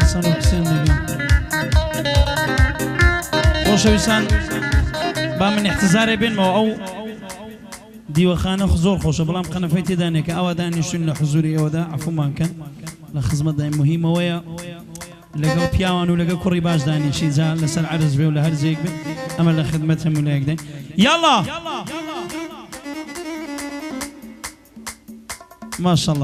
حەسەن و حوسێن دەگەم خۆشەویستان با من احتزارێ بێنمەوە ئەو دیوەخانە زۆر خۆشە بەڵام قەنەفەی تێدا نییە کە ئەوە دانیشتون لە حوزوری ئێوەدا عەفومان لە خزمەتدای مهمەوەیە لەگەڵ پیاوان و لەگەڵ کوڕی باش دانیشی جا لەسەر عەرز بێ و لە هەر جێک بێت ئەمە لە خدمەت هەموو لایەک دەین یاڵا ماشەڵڵا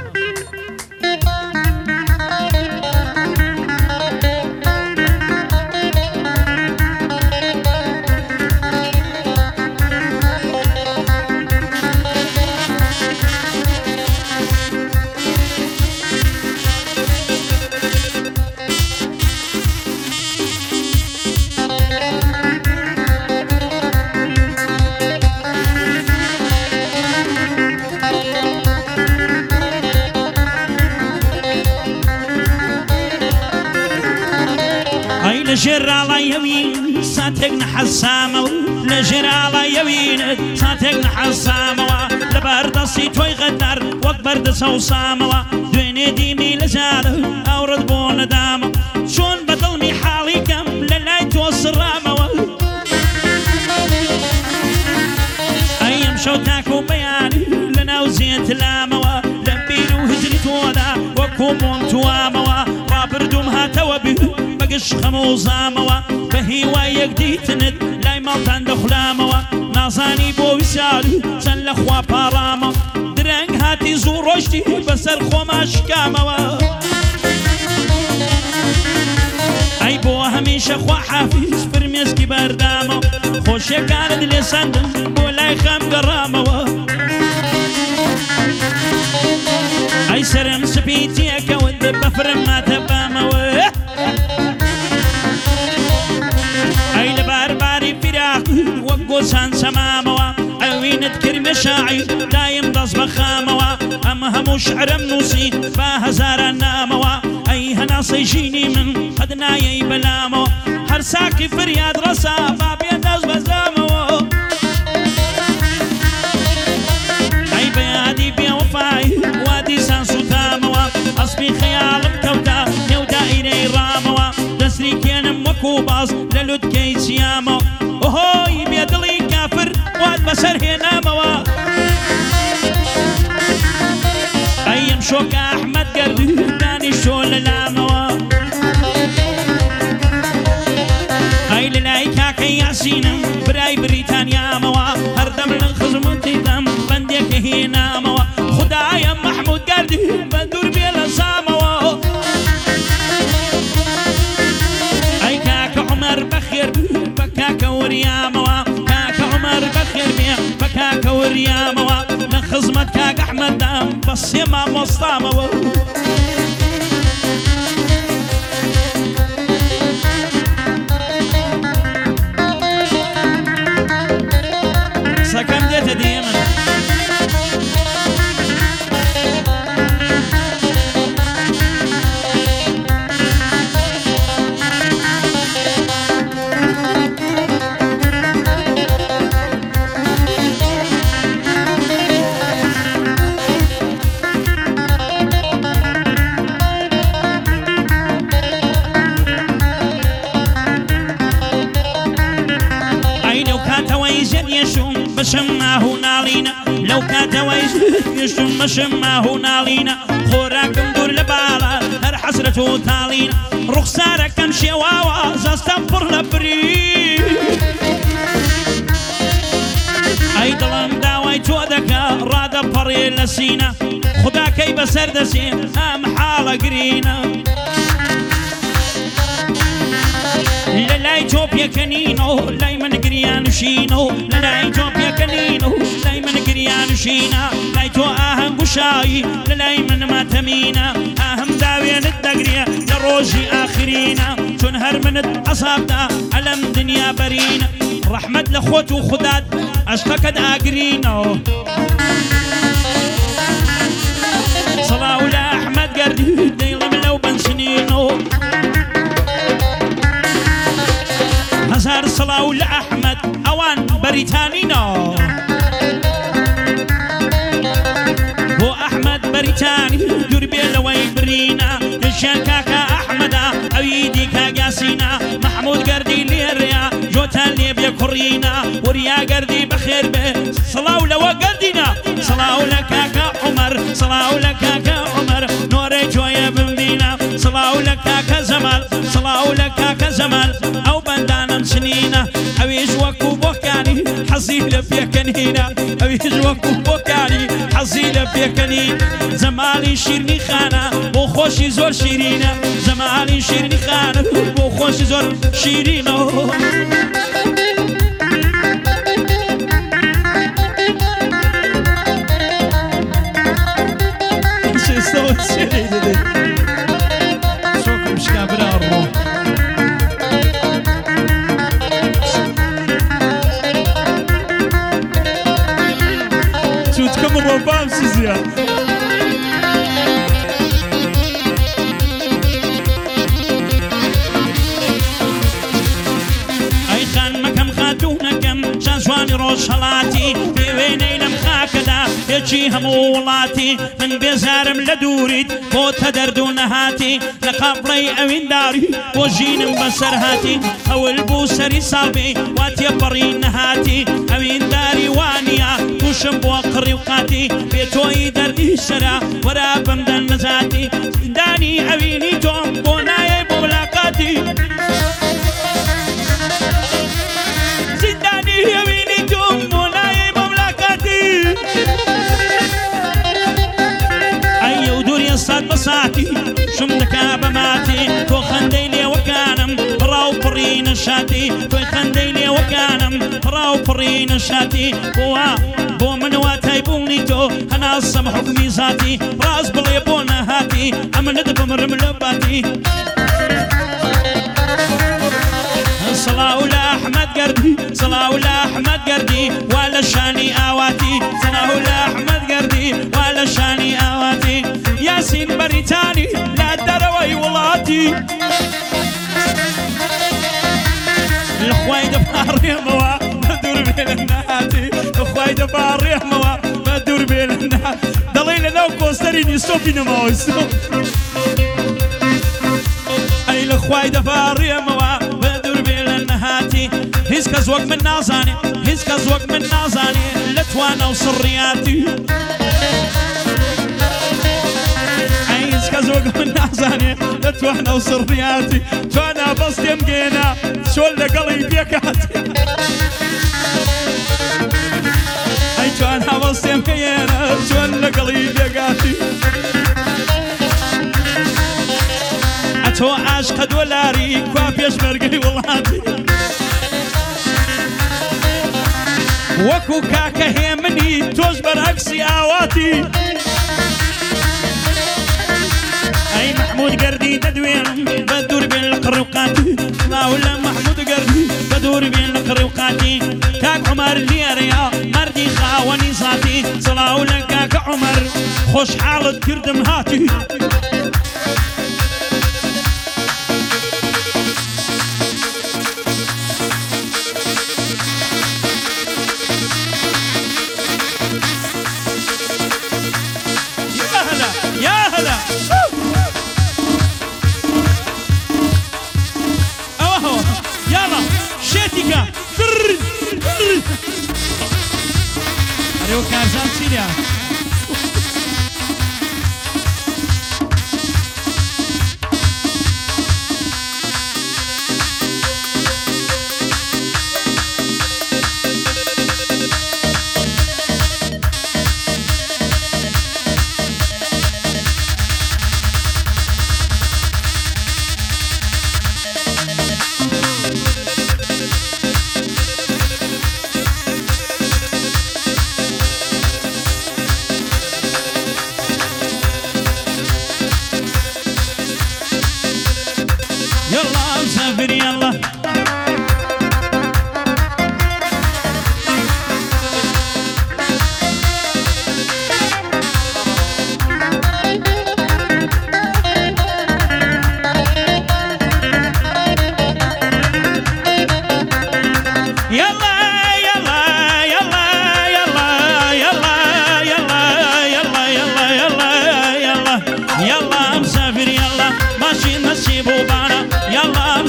لجراڵایەوین ساتێک نەحەسامەوە لە ژێراڵایەوینت ساتێک نەحەسامەوە لە بەردەستی تۆی غەدار وەک بەردەسە و سامەوە دوێنێ دیمی لە جارە ئەوڕت بۆ نەدامە چۆن بەدڵمی حاڵی کەم لە لای تۆ سڕامەوە ئەیم شەو تاک و بەیانی لە ناو زێت لامەوە لە بیر و هجری تۆدا وەکو مۆم توامەوە ڕابردوم هاتەوە بی بەگشت خەمە و زامەوە بە هیوای یەکدیتنت لای ماڵتان دەخولامەوە نازانی بۆ ویسال چەند لە خوا پاڕامە درەنگ هاتی زوو ڕۆشتی بەسەر خۆما شکامەوە ئەی بۆ هەمیشە خوا حافیز فرمێسکی بەردامە خۆشیەکانت لێ سەندم بۆ لای خەم گەڕامەوە ئەی سەرم سپیتیەکەوت بەفرم ماتە بامەوە ئەی لە بارباری فراق وەک گۆچان سەمامەوە ئەوینت کردمە شاعیر دایم دەست بە خامەوە ئەمە هەموو شعرم نووسی با هەزاران نامەوە ئەی هەناسەی ژینی من قەت نایەی بەلامەوە هەر ساکی فریاد ڕەسا با بێ دەست بەزامەوە ئەی بەیادی بێوەفای وا دیسان سوتامەوە ئەسپی خەیاڵم کەوتا نێو دائیرەی ڕامەوە دەسری کێنم وەکو باز لە لوتکەی چیامەوە ئۆهۆی بێدڵی کافر وات بەسەر هێنامەوە ئەیم شۆکە ئەحمەد گەرد دانیشتۆ لە لامەوە ئەی لە لای کاکەی یاسینم برای بریتانیامەوە هەردەم لە خزمەتی دەم بەندێکە هێنامەوە خودایە مەحموود گەردی بە دوور بێ لە سامەوە ئەی کاکە عومەر بەخێر بە کاکە وریامەوە کاکە عومەر بەخێر بێ بە کاکە وریامەوە لە خزمەت کاکە ئەحمەددام بە سێ مامۆستامەوە سەکەم دێتە دێ من بەشم ماهو ناڵینە لەو کاتەوەی گشتم بەشم ماهو ناڵینە خۆراکم دوور لە باڵە هەر حەسرەت و تاڵینە ڕوخسارەکەم شێواوە زەستەم پڕ لە بری ئەی دڵم داوای تۆ دەکا ڕادەپەڕێ لە سینە خوداکەی بەسەر دەسێ ئەم حاڵە گرینە لە لای تۆ پێکەنینەوە لای من گریانوشینەوە لە لای تۆ پێکەنینەوە لای من گریانوشینە لای تۆ ئاهەنگ و شایی لە لای من ماتەمینە ئاهەم داوێنت دەگرێ لە ڕۆژی ئاخرینە چون هەر منت عەسابدا ئەلەم دنیا بەرینە ڕەحمەت لە خۆت و خودات عەشقەکەت ئاگرینەوە سەڵاو لە ئەحمەد گەردی دەیڵم لەو بنسنینەوە هەزار سەڵاو لە ئەحمەد ئەوان بەریتانینەوە بۆ ئەحمەد بەریتانی دوور بێ لەوەی برینە هێشیان کاکە ئەحمەدا كاقاسينا محمود قردي لي الريا جوتان لي بيكورينا وريا قردي بخير به صلاة لو قردنا صلاة لك عمر صلاة لك عمر نوري جوية بمدينة صلاة لك زمال صلاة لك زمال أو بندانا سنينة أويج وكو بوكاني حصيلة في كنينة أويج وكو بوكاني حصيلة في كنين زمالي شيرني خانة وخوشي زور شيرينة زمالي شيرني خانة وخوشي زور شيرينة سوت شيء شوكم مش كابر الروح شو تكمل ربام سيزيا اي خان مكم خاتونكم شانشواني روش هلاتي في ويني لمخاكدا يجي همولاتي من بيزارم لدوريد بوت دردون هاتي لقابلي اوين داري وجين بسر هاتي او البوسري صابي واتي برين هاتي اوين داري وانيا وشم بوقري وقاتي بيتوي دردي سرا ورا بمدن نزاتي داني اويني توم بوناي بولاقاتي زنداني اويني توم بوناي بولاقاتي ايو دوري الصاد بساتي شمدك بماتي تو خنديلي وكانم براو برين شاتي تو خنديلي وكانم براو برين شاتي بو من واتي بونيتو انا السمح بميزاتي راس بلي بونا هاتي ام ندب مرملباتي صلاة لأحمد قردي صلاة لأحمد قردي ولا شاني آواتي صلاة لأحمد قردي ولا شاني آواتي ياسين بريتاني لا دروي ولاتي الخواي دفار يموا بدور بين النهاتي الخواي دفار يموا بدور بين النهاتي دليل لو كوسترين يستوفي نموز اي الخواي دفار يموا بدور بين النهاتي هيز كزوق من نازاني هيز كزوق من نازاني لتوانا وصرياتي عايز كزوق من نازاني لتوانا وصرياتي توانا بس يمقينا شول قلبي بيكاتي اي توانا بس يمقينا شول قلبي بيكاتي اتو عاشق دولاري كوابيش مرقي والهاتي وكو كاكا هيمني توز برعكسي آواتي اي محمود قردي تدوين بدور بين القروقاتي لا ولا محمود قردي بدور بين القروقاتي كاك عمر لي ريا مردي خاوني صاتي صلاة ولا كاك عمر خوش حالة كردم هاتي Areu Kazan Silya.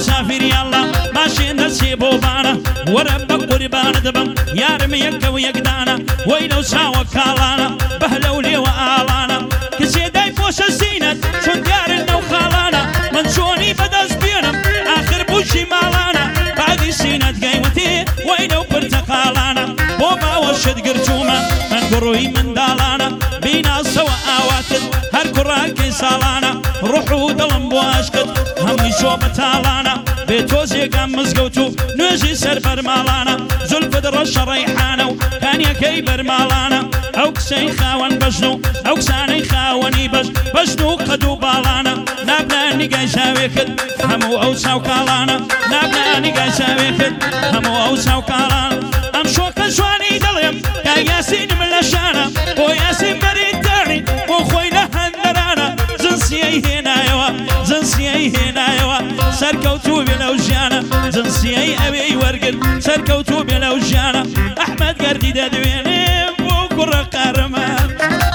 مسافر يلا ماشي نسيب وبانا ورب قربان دبم يارم يك ويقدانا ويلو ساوى كالانا بهلولي وآلانا كسي داي فوش الزينة شون ديارنا وخالانا من شوني بدز بينم آخر بوشي مالانا باقي سينة قيمتي ويلو برتقالانا بوبا وشد قرشومة من قروي من دالانا بينا سوا آواتد هر كراكي سالانا روحو دلم بواشكد همي شوبة تالانا بيتوزي قام مزقوتو نوزي سر برمالانا زلف درش ريحانا كان يكي برمالانا او كسي خاون بجنو او كساني خاوني بجنو قدو بالانا نابنا نيقاي ساويكد همو او ساو كالانا نابنا نيقاي ساويكد همو او ساو كالانا ام شوكا شواني دليم يا ياسين من لشانا بو ياسين بريد داري بو خوينا هندرانا زنسيي هنا يوا سركوتو بلو جانا زنسيي ابي ورقد سركوتو بلو جانا احمد قردي دادويني بوكر قرمان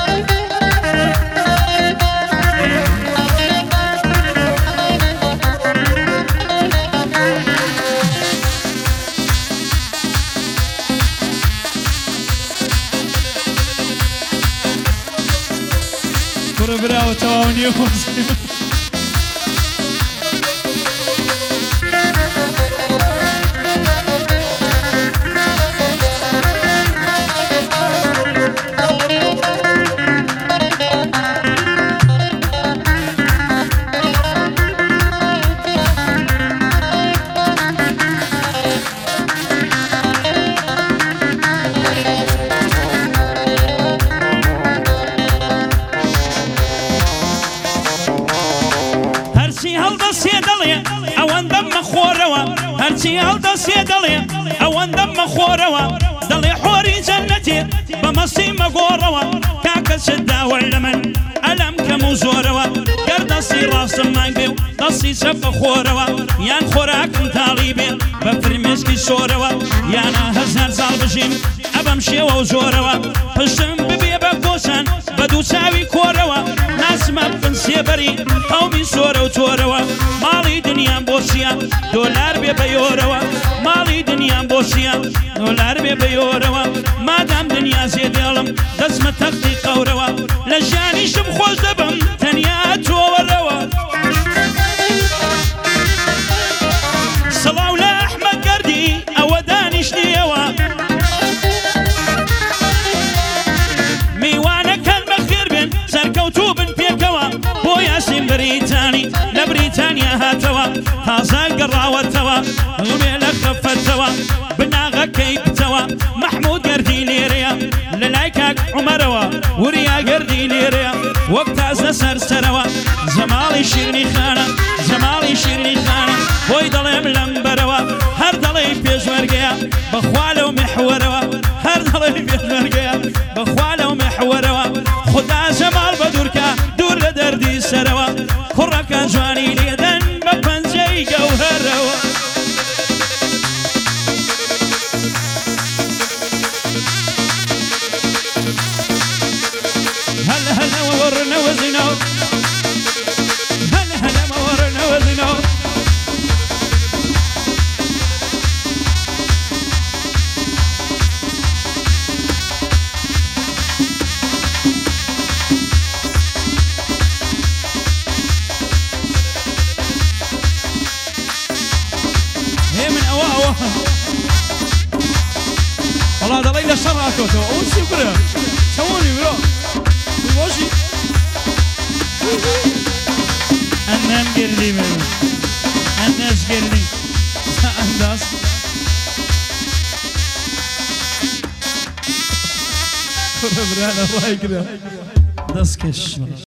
براو تاوني هرچی هەڵدەسێ دەڵێ ئەوەن دەممە خۆرەوە دەڵێ حۆری جەنەتێ بەمەستی مەگۆڕەوە کاکەچت داوە لە من ئەلەم کەم و زۆرەوە گەر دەستی ڕاستم مانگ بێ و دەستی چەپ بەخۆرەوە یان خۆراکم تاڵی بێ بە فرمێسکی شۆرەوە یانە هەزار ساڵ بژیم ئەبەم شێوە و زۆرەوە پشتم ببێ بە کۆچان بە دوو چاوی کۆرەوە ناسمە بن سێبەری قەومی سۆرە و تۆرەوە ماڵی دنیام بۆ چیە دۆلار بێ بە یۆرەوە ماڵی دنیام بۆ چیە دۆلار بێ بە یۆرەوە مادام دنیا زێدێڵم دەچمە تەختی قەورەوە لە ژیانیشم خۆش دەبم تەنیا تۆوەرەوە سڵاو لە ئەحمەد گەردی ئەوە دانیشتیەوە میوانەکان بەخێر بێن سەرکەوتوو بن پێکەوە بۆ یاسین بریتانی لە بریتانیا هاتەوە تازە گەڕاوەتەوە هەڵمێ لە خەفەتەوە بناغەکەی بتەوە مەحموود گەردی لێرەیە لە لای کاک عومەرەوە وریا گەردی لێرەیە وەک تازە سەرسەرەوە جەماڵی شیرنی خانە جەماڵی شیرنی خانە بۆی دەڵێم لەم بەرەوە هەر دەڵێ پێشوەرگەیە بەخوا لەو محوەرەوە هەر دەڵێ پێشوەرگەیە بەخوا لەو محوەرەوە خدا جەماڵ بە دوورکە دوور لە دەردی سەرەوە کوڕەکە جوانی لێدەن بە پەنجەی گەوهەرەوە هەلا هەلەوە وەڕنەوە زینەوە هەلا هەلەوە وەڕنەوە زینەوە والله دەڵێ لە شەڕ هاتۆتەوە ئەو چی برە چەوەنی برۆ بۆشی ئەنەم گردی من ئەنەش گردی ئەنداز کوڕە برانە ڕای کرا دەستکەش